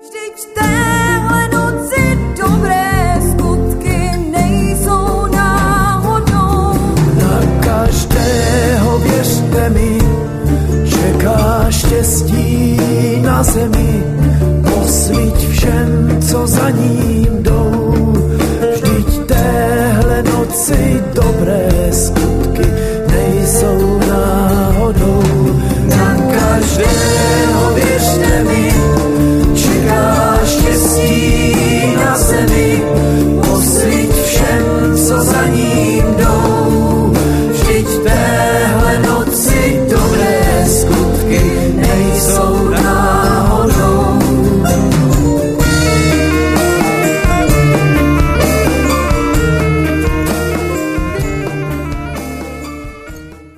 Vždyť v téhle noci dobré skutky nejsou náhodou. Na každého, věřte mi, čeká štěstí na zemi. Posviť všem, co za ním jdou. Vždyť téhle noci dobré